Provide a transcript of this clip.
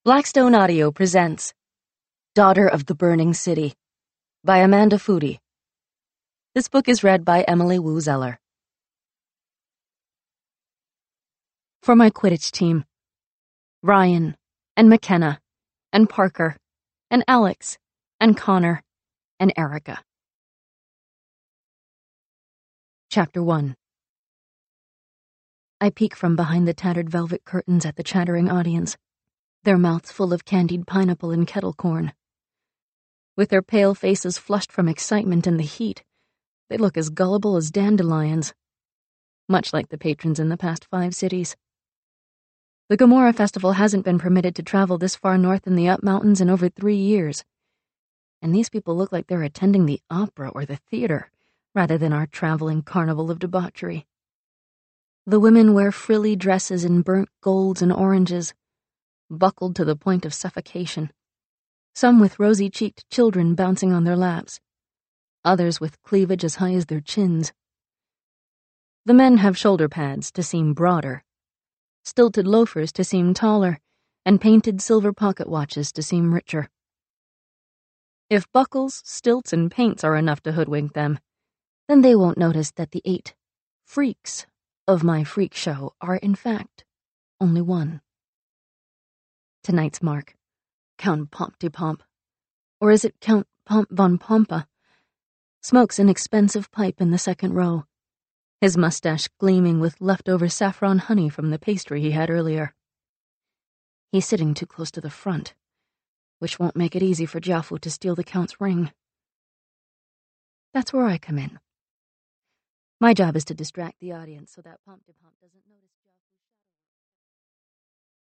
Blackstone Audio presents Daughter of the Burning City by Amanda Foody. This book is read by Emily Wu Zeller. For my Quidditch team, Ryan and McKenna and Parker and Alex and Connor and Erica. Chapter 1. I peek from behind the tattered velvet curtains at the chattering audience, their mouths full of candied pineapple and kettle corn. With their pale faces flushed from excitement and the heat, they look as gullible as dandelions, much like the patrons in the past 5 cities. The Gomorrah Festival hasn't been permitted to travel this far north in the Up Mountains in over 3 years, and these people look like they're attending the opera or the theater, rather than our traveling carnival of debauchery. The women wear frilly dresses in burnt golds and oranges, buckled to the point of suffocation, some with rosy-cheeked children bouncing on their laps, others with cleavage as high as their chins. The men have shoulder pads to seem broader, stilted loafers to seem taller, and painted silver pocket watches to seem richer. If buckles, stilts, and paints are enough to hoodwink them, then they won't notice that the 8 freaks of my freak show are, in fact, only one. Tonight's mark, Count Pomp-de-Pomp, or is it Count Pomp von Pompa, smokes an expensive pipe in the second row, his mustache gleaming with leftover saffron honey from the pastry he had earlier. He's sitting too close to the front, which won't make it easy for Jiafu to steal the Count's ring. That's where I come in. My job is to distract the audience so that Pomp-de-Pomp doesn't notice